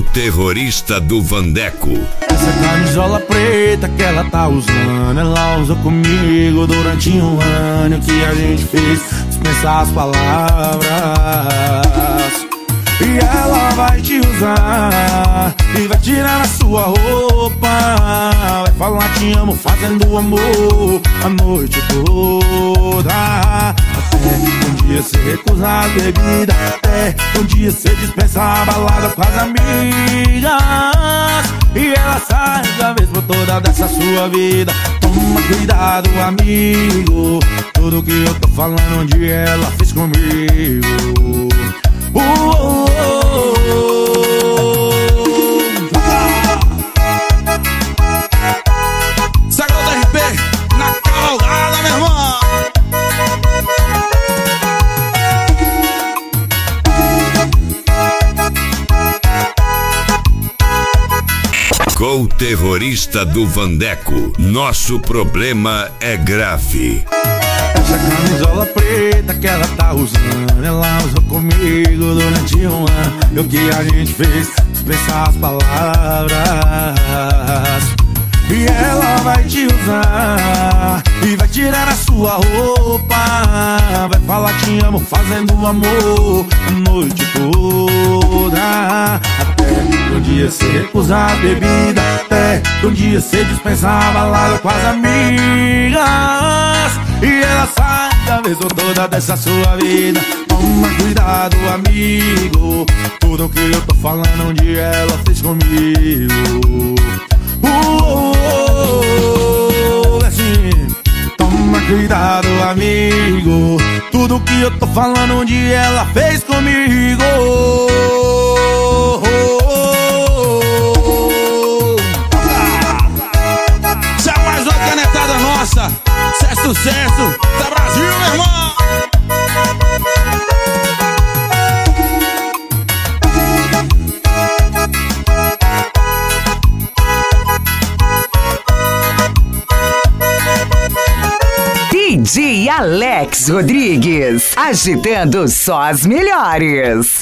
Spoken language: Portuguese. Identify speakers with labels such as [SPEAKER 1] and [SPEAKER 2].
[SPEAKER 1] terrorista do Vandeco.
[SPEAKER 2] Essa camisola preta que ela tá usando, ela usou comigo durante um ano. Que a gente fez dispensar as palavras. E ela vai te usar e vai tirar a sua roupa. Vai falar te amo fazendo amor a noite toda. Até um dia você recusar a bebida, até um dia você dispensar a balada com as amigas. E ela sai da vez por toda dessa sua vida. Toma cuidado, amigo, tudo que eu tô falando onde ela fez comigo.
[SPEAKER 3] Sagrado RP na cavalgada, meu irmão.
[SPEAKER 1] Com o terrorista do Vandeco, nosso problema é grave.
[SPEAKER 2] Essa camisola preta que ela tá usando, ela usou comigo durante um ano. E o que a gente fez dispensar as palavras. E ela vai te usar e vai tirar a sua roupa. Vai falar te amo fazendo amor a noite toda. Até um dia você recusar a bebida, até um dia você dispensar a balada com as amigas. E ela sai da vez ou toda dessa sua vida. Toma cuidado, amigo, tudo que eu tô falando onde ela fez comigo. Assim, toma cuidado, amigo, tudo que eu tô falando onde ela fez comigo.
[SPEAKER 3] Isso é mais uma canetada nossa. Isso é sucesso da Brasil, meu irmão.
[SPEAKER 4] DJ Alex Rodrigues, agitando só as melhores.